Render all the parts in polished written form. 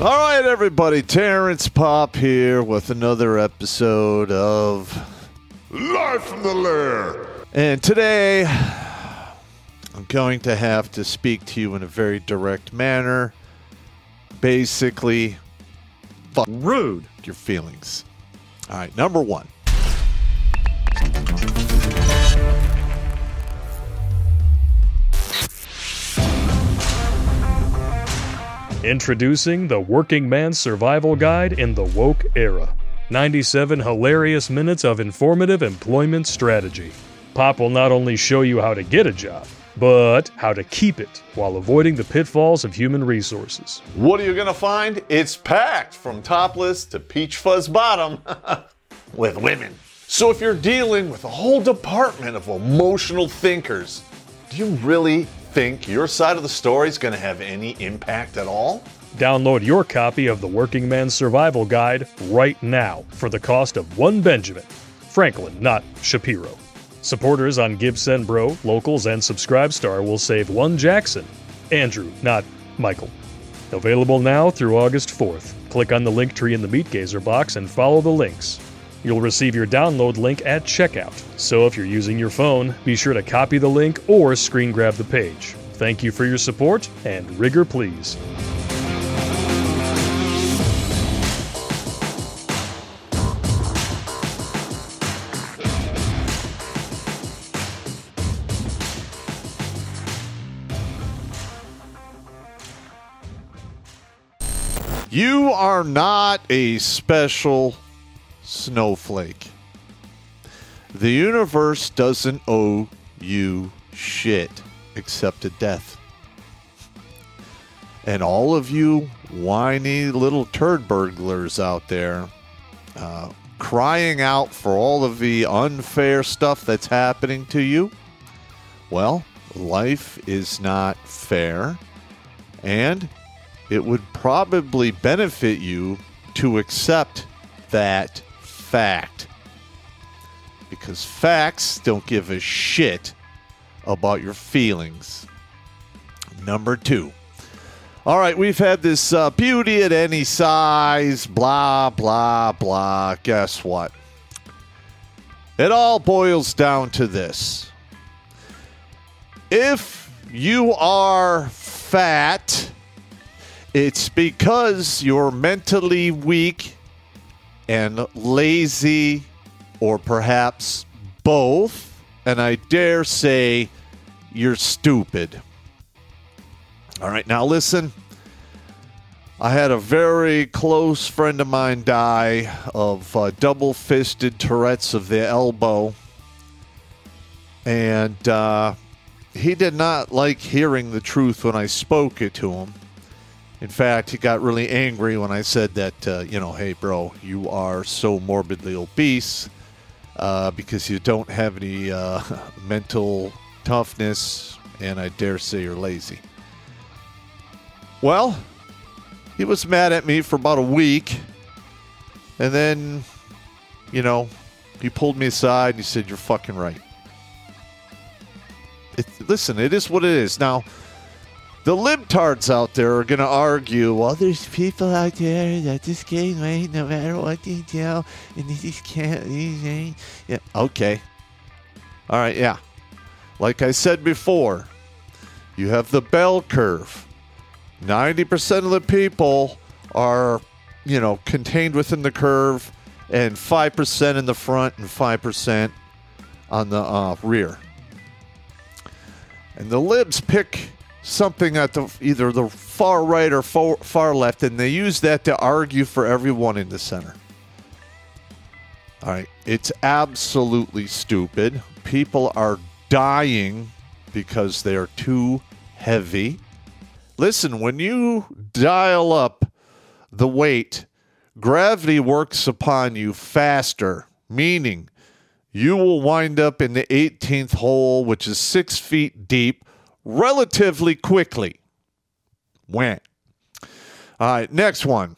All right, everybody. Terrence Pop here with another episode of Live from the Lair. And today, I'm going to have to speak to you in a very direct manner. Basically, fuck rude your feelings. All right, number one. Introducing the Working Man's Survival Guide in the Woke Era. 97 hilarious minutes of informative employment strategy. Pop will not only show you how to get a job, but how to keep it while avoiding the pitfalls of human resources. What are you going to find? It's packed from topless to peach fuzz bottom with women. So if you're dealing with a whole department of emotional thinkers, do you really think your side of the story is going to have any impact at all? Download your copy of the Working Man's Survival Guide right now for the cost of one Benjamin. Franklin, not Shapiro. Supporters on Gibson Bro, Locals, and Subscribestar will save one Jackson. Andrew, not Michael. Available now through August 4th. Click on the link tree in the Meat Gazer box and follow the links. You'll receive your download link at checkout, so if you're using your phone, be sure to copy the link or screen grab the page. Thank you for your support, and rigor please. You are not a special snowflake. The universe doesn't owe you shit except a death. And all of you whiny little turd burglars out there crying out for all of the unfair stuff that's happening to you, well, life is not fair, and it would probably benefit you to accept that fact. Because facts don't give a shit about your feelings. Number two. All right, we've had this beauty at any size, blah, blah, blah. Guess what? It all boils down to this. If you are fat, it's because you're mentally weak and lazy, or perhaps both, and I dare say you're stupid. All right, now listen. I had a very close friend of mine die of double-fisted Tourette's of the elbow, and he did not like hearing the truth when I spoke it to him. In fact, he got really angry when I said that, hey, bro, you are so morbidly obese because you don't have any mental toughness, and I dare say you're lazy. Well, he was mad at me for about a week, and then, he pulled me aside and he said, you're fucking right. Listen, it is what it is. Now, the libtards out there are going to argue, well, there's people out there that just gain weight no matter what they do, and they just can't lose weight. Yeah, okay. All right, yeah. Like I said before, you have the bell curve. 90% of the people are, contained within the curve, and 5% in the front and 5% on the rear. And the libs pick something at either the far right or far left, and they use that to argue for everyone in the center. All right, it's absolutely stupid. People are dying because they are too heavy. Listen, when you dial up the weight, gravity works upon you faster, meaning you will wind up in the 18th hole, which is 6 feet deep, relatively quickly. Went. All right, next one.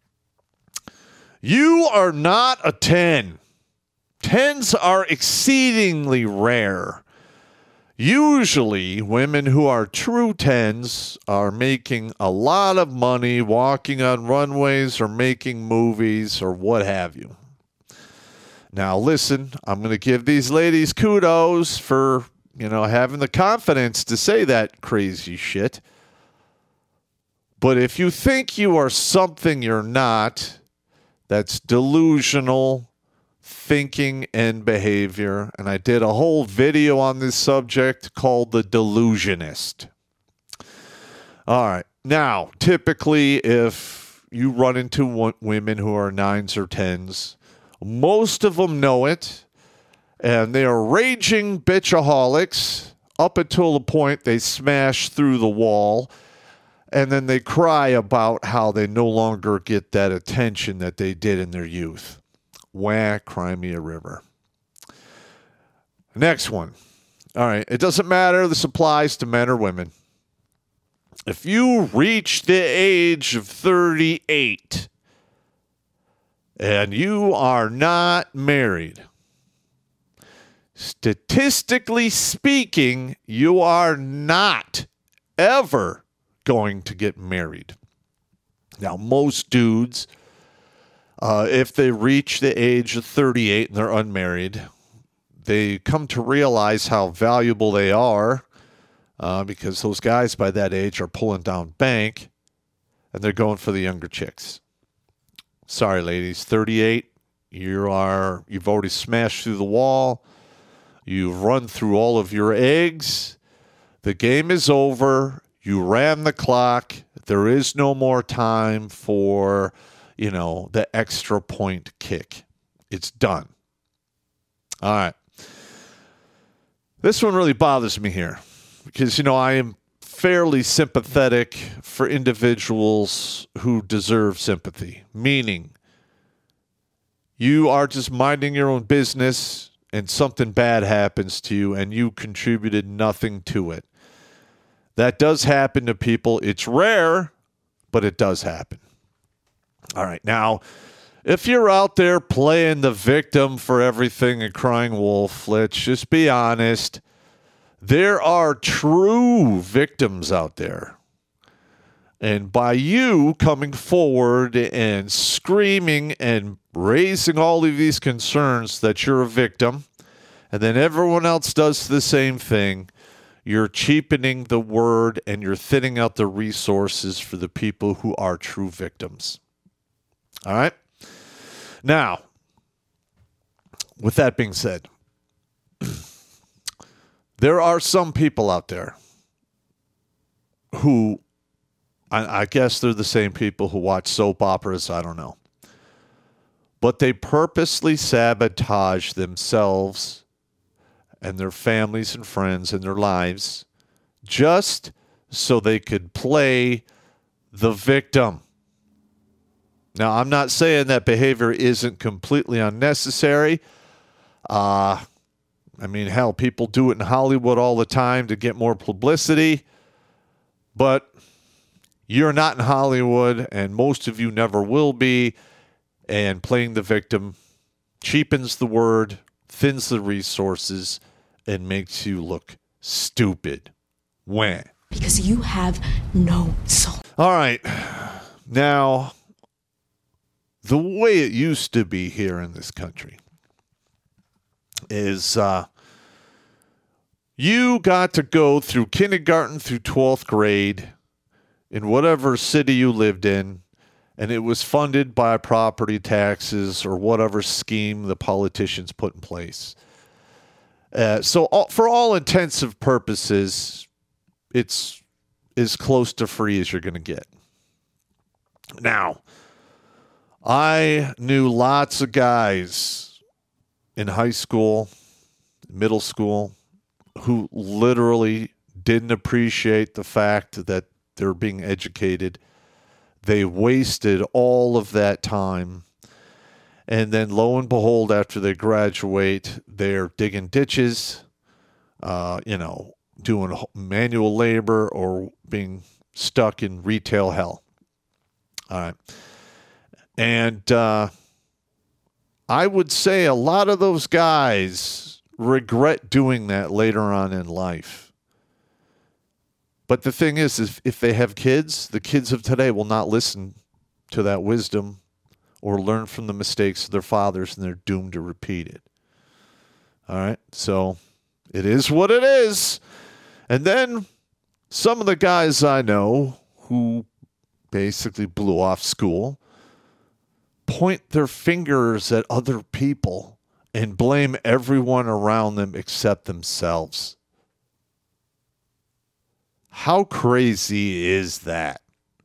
You are not a 10. 10s are exceedingly rare. Usually, women who are true 10s are making a lot of money walking on runways or making movies or what have you. Now, listen, I'm going to give these ladies kudos for, having the confidence to say that crazy shit. But if you think you are something you're not, that's delusional thinking and behavior. And I did a whole video on this subject called The Delusionist. All right. Now, typically, if you run into women who are 9s or 10s, most of them know it, and they are raging bitchaholics up until the point they smash through the wall, and then they cry about how they no longer get that attention that they did in their youth. Wah, cry me a river. Next one. All right. It doesn't matter. This applies to men or women. If you reach the age of 38 and you are not married, statistically speaking, you are not ever going to get married. Now, most dudes, if they reach the age of 38 and they're unmarried, they come to realize how valuable they are because those guys by that age are pulling down bank and they're going for the younger chicks. Sorry, ladies, 38, you've already smashed through the wall. You've run through all of your eggs. The game is over. You ran the clock. There is no more time for the extra point kick. It's done. All right. This one really bothers me here because, I am fairly sympathetic for individuals who deserve sympathy, meaning you are just minding your own business and something bad happens to you and you contributed nothing to it. That does happen to people. It's rare, but it does happen. All right. Now, if you're out there playing the victim for everything and crying wolf, let's just be honest. There are true victims out there. And by you coming forward and screaming and raising all of these concerns that you're a victim, and then everyone else does the same thing, you're cheapening the word and you're thinning out the resources for the people who are true victims. All right? Now, with that being said, there are some people out there who, I guess they're the same people who watch soap operas, I don't know. But they purposely sabotage themselves and their families and friends and their lives just so they could play the victim. Now, I'm not saying that behavior isn't completely unnecessary. Hell, people do it in Hollywood all the time to get more publicity. But you're not in Hollywood, and most of you never will be. And playing the victim cheapens the word, thins the resources, and makes you look stupid. When? Because you have no soul. All right. Now, the way it used to be here in this country is you got to go through kindergarten through 12th grade in whatever city you lived in, and it was funded by property taxes or whatever scheme the politicians put in place. For all intensive purposes, it's as close to free as you're going to get. Now, I knew lots of guys in high school, middle school, who literally didn't appreciate the fact that they're being educated. They wasted all of that time. And then lo and behold, after they graduate, they're digging ditches, doing manual labor or being stuck in retail hell. All right. And I would say a lot of those guys regret doing that later on in life. But the thing is if they have kids, the kids of today will not listen to that wisdom or learn from the mistakes of their fathers, and they're doomed to repeat it. All right? So it is what it is. And then some of the guys I know who basically blew off school point their fingers at other people and blame everyone around them except themselves. How crazy is that?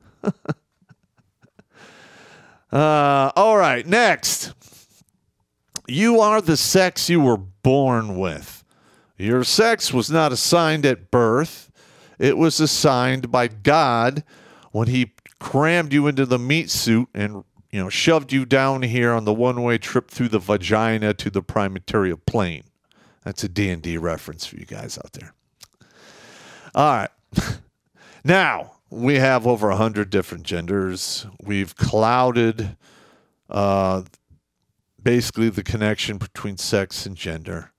All right, next. You are the sex you were born with. Your sex was not assigned at birth. It was assigned by God when he crammed you into the meat suit and shoved you down here on the one-way trip through the vagina to the primaterial plane. That's a D&D reference for you guys out there. All right. Now, we have over 100 different genders. We've clouded basically the connection between sex and gender.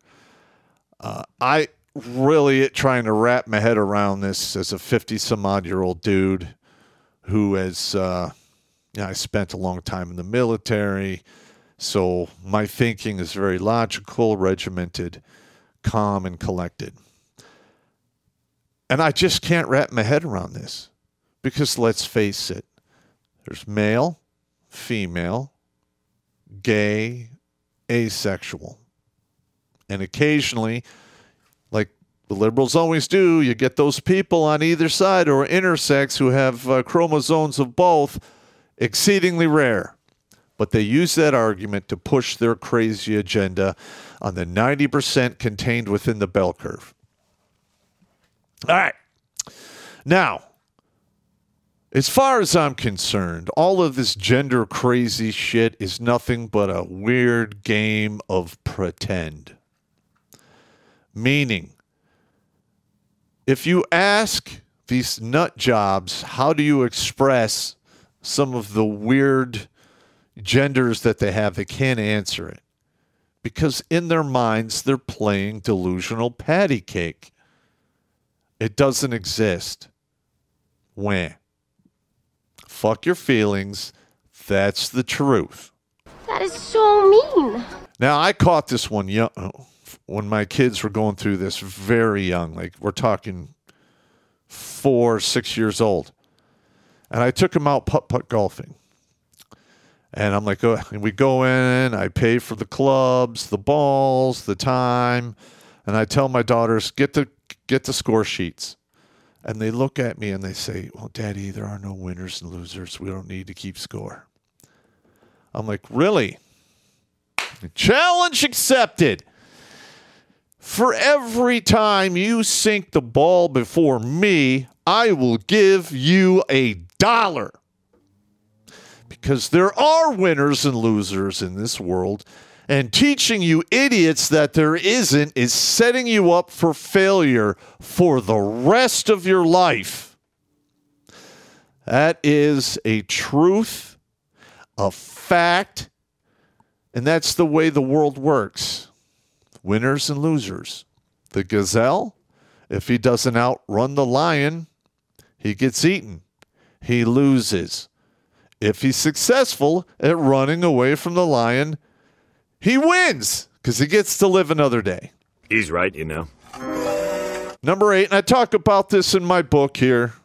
I really trying to wrap my head around this as a 50-some-odd-year-old dude who has, I spent a long time in the military, so my thinking is very logical, regimented, calm, and collected. And I just can't wrap my head around this because let's face it, there's male, female, gay, asexual. And occasionally, like the liberals always do, you get those people on either side or intersex who have chromosomes of both, exceedingly rare. But they use that argument to push their crazy agenda on the 90% contained within the bell curve. All right. Now, as far as I'm concerned, all of this gender crazy shit is nothing but a weird game of pretend. Meaning, if you ask these nut jobs, how do you express some of the weird genders that they have, they can't answer it. Because in their minds, they're playing delusional patty cake. It doesn't exist. Wah. Fuck your feelings. That's the truth. That is so mean. Now, I caught this one young, when my kids were going through this very young. Like, we're talking 4, 6 years old. And I took them out putt-putt golfing. And I'm like, and we go in, I pay for the clubs, the balls, the time. And I tell my daughters, get the score sheets. And they look at me and they say, well, Daddy, there are no winners and losers. We don't need to keep score. I'm like, really? Challenge accepted. For every time you sink the ball before me, I will give you $1. Because there are winners and losers in this world. And teaching you idiots that there isn't is setting you up for failure for the rest of your life. That is a truth, a fact, and that's the way the world works. Winners and losers. The gazelle, if he doesn't outrun the lion, he gets eaten. He loses. If he's successful at running away from the lion, he wins because he gets to live another day. He's right, Number 8, and I talk about this in my book here.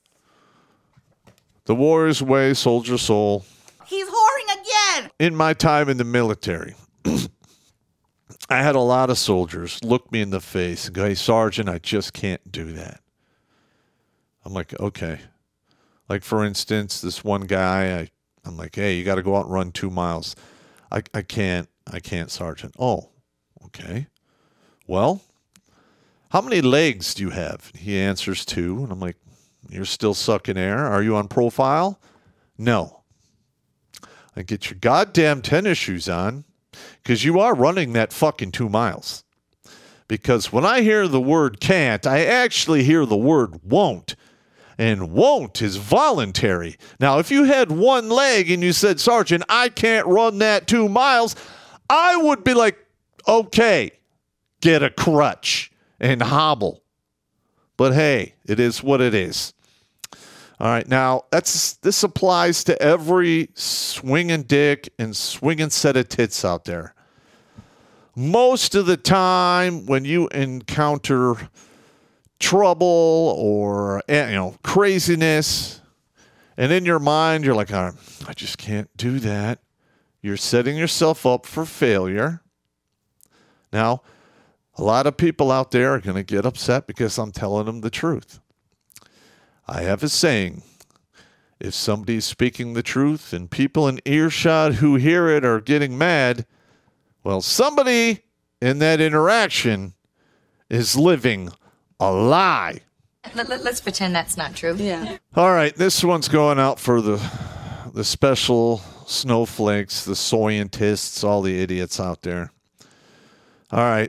The Warrior's Way, Soldier Soul. He's whoring again. In my time in the military, I had a lot of soldiers look me in the face and go, hey, Sergeant, I just can't do that. I'm like, okay. Like, for instance, this one guy, I'm like, hey, you got to go out and run 2 miles. I can't, Sergeant. Oh, okay. Well, how many legs do you have? He answers 2. And I'm like, you're still sucking air. Are you on profile? No. I get your goddamn tennis shoes on because you are running that fucking 2 miles. Because when I hear the word can't, I actually hear the word won't. And won't is voluntary. Now, if you had one leg and you said, Sergeant, I can't run that 2 miles, I would be like, okay, get a crutch and hobble. But hey, it is what it is. All right, now this applies to every swinging dick and swinging set of tits out there. Most of the time when you encounter trouble or craziness, and in your mind you're like, I just can't do that. You're setting yourself up for failure. Now, a lot of people out there are going to get upset because I'm telling them the truth. I have a saying, if somebody's speaking the truth and people in earshot who hear it are getting mad, well, somebody in that interaction is living a lie. Let's pretend that's not true. Yeah. All right, this one's going out for the special snowflakes, the scientists, all the idiots out there. All right.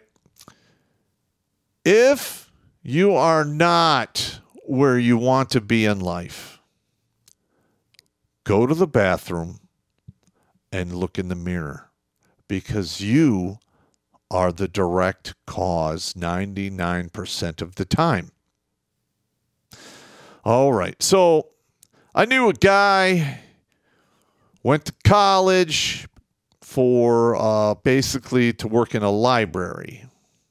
If you are not where you want to be in life, go to the bathroom and look in the mirror, because you are the direct cause 99% of the time. All right. So I knew a guy, went to college for basically to work in a library.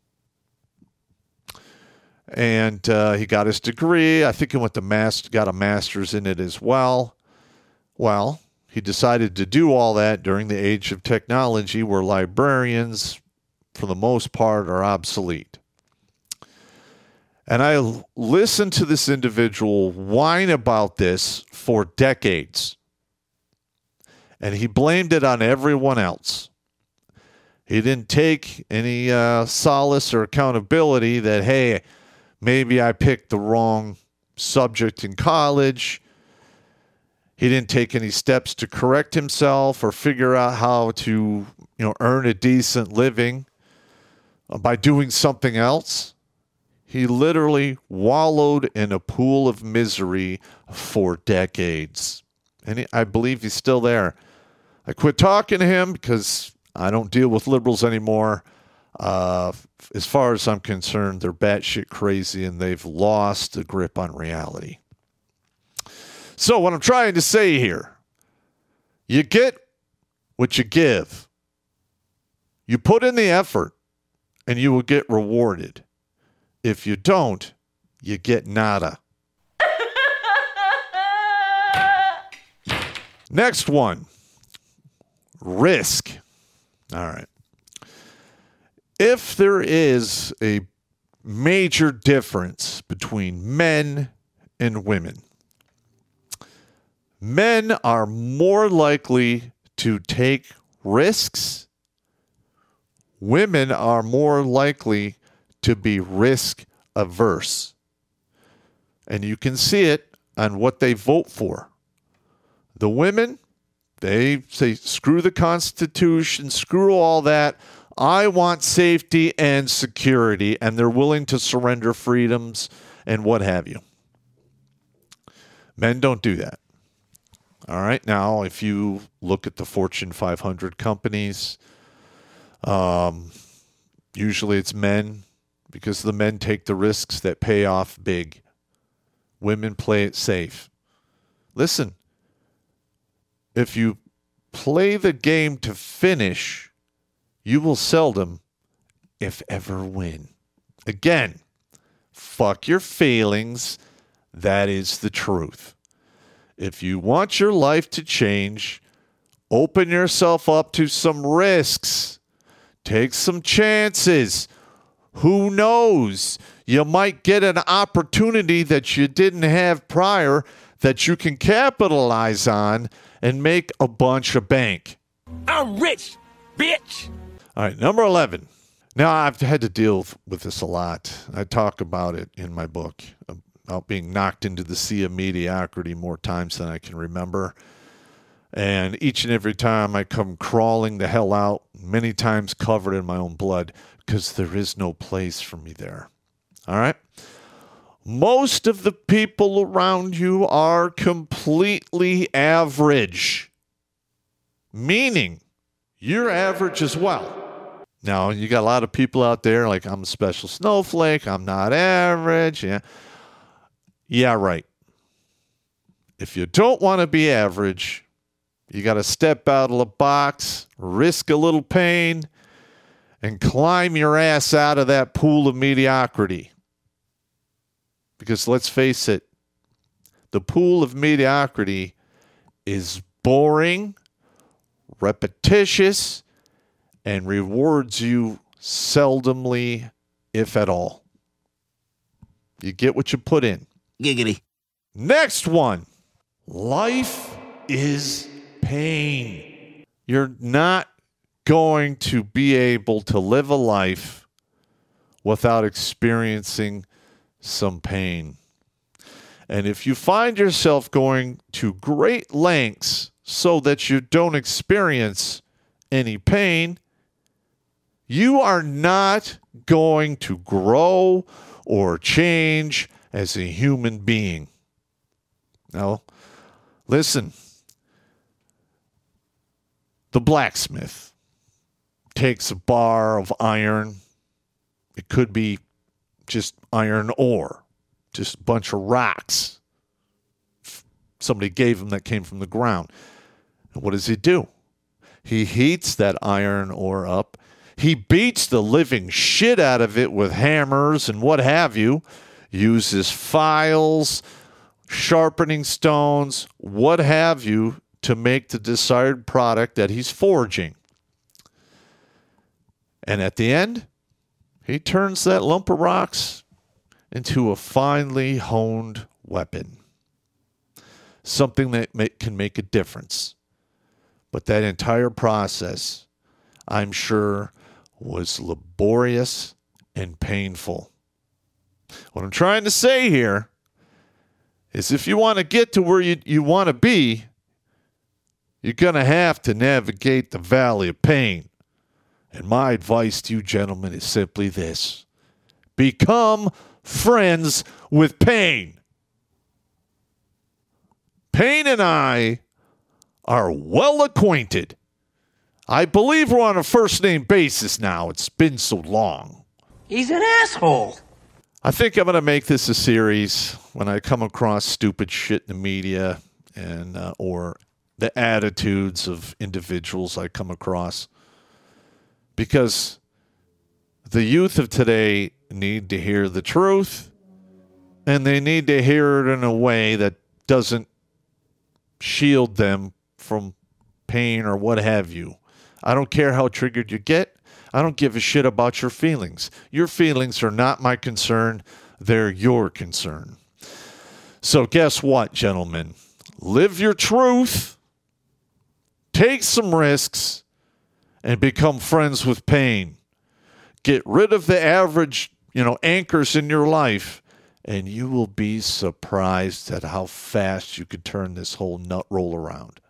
And he got his degree. I think he got a master's in it as well. Well, he decided to do all that during the age of technology where librarians, for the most part, are obsolete. And I listened to this individual whine about this for decades. And he blamed it on everyone else. He didn't take any solace or accountability that, hey, maybe I picked the wrong subject in college. He didn't take any steps to correct himself or figure out how to, earn a decent living by doing something else. He literally wallowed in a pool of misery for decades. And I believe he's still there. I quit talking to him because I don't deal with liberals anymore. As far as I'm concerned, they're batshit crazy and they've lost the grip on reality. So what I'm trying to say here, you get what you give. You put in the effort and you will get rewarded. If you don't, you get nada. Next one, risk. All right. If there is a major difference between men and women, men are more likely to take risks. Women are more likely to be risk averse. And you can see it on what they vote for. The women, they say, screw the Constitution, screw all that. I want safety and security, and they're willing to surrender freedoms and what have you. Men don't do that. All right. Now, if you look at the Fortune 500 companies, usually it's men, because the men take the risks that pay off big. Women play it safe. Listen, if you play the game to finish, you will seldom, if ever, win. Again, fuck your feelings. That is the truth. If you want your life to change, open yourself up to some risks. Take some chances. Who knows? You might get an opportunity that you didn't have prior that you can capitalize on and make a bunch of bank. I'm rich, bitch. All right, number 11. Now, I've had to deal with this a lot. I talk about it in my book, about being knocked into the sea of mediocrity more times than I can remember. And each and every time I come crawling the hell out, many times covered in my own blood, because there is no place for me there. All right? Most of the people around you are completely average, meaning you're average as well. Now, you got a lot of people out there like, I'm a special snowflake, I'm not average. Yeah, right. If you don't want to be average, you got to step out of the box, risk a little pain, and climb your ass out of that pool of mediocrity. Because let's face it, the pool of mediocrity is boring, repetitious, and rewards you seldomly, if at all. You get what you put in. Giggity. Next one. Life is pain. You're not going to be able to live a life without experiencing some pain. And if you find yourself going to great lengths so that you don't experience any pain, you are not going to grow or change as a human being. Now, listen. The blacksmith takes a bar of iron. It could be just iron ore, just a bunch of rocks somebody gave him that came from the ground. And what does he do? He heats that iron ore up. He beats the living shit out of it with hammers and what have you, uses files, sharpening stones, what have you, to make the desired product that he's forging. And at the end, he turns that lump of rocks into a finely honed weapon. Something that can make a difference. But that entire process, I'm sure, was laborious and painful. What I'm trying to say here is if you want to get to where you want to be, you're going to have to navigate the valley of pain. And my advice to you gentlemen is simply this. Become friends with pain. Pain and I are well acquainted. I believe we're on a first-name basis now. It's been so long. He's an asshole. I think I'm going to make this a series when I come across stupid shit in the media and or the attitudes of individuals I come across. Because the youth of today need to hear the truth, and they need to hear it in a way that doesn't shield them from pain or what have you. I don't care how triggered you get. I don't give a shit about your feelings. Your feelings are not my concern. They're your concern. So guess what, gentlemen? Live your truth. Take some risks and become friends with pain. Get rid of the average, anchors in your life, and you will be surprised at how fast you could turn this whole nut roll around.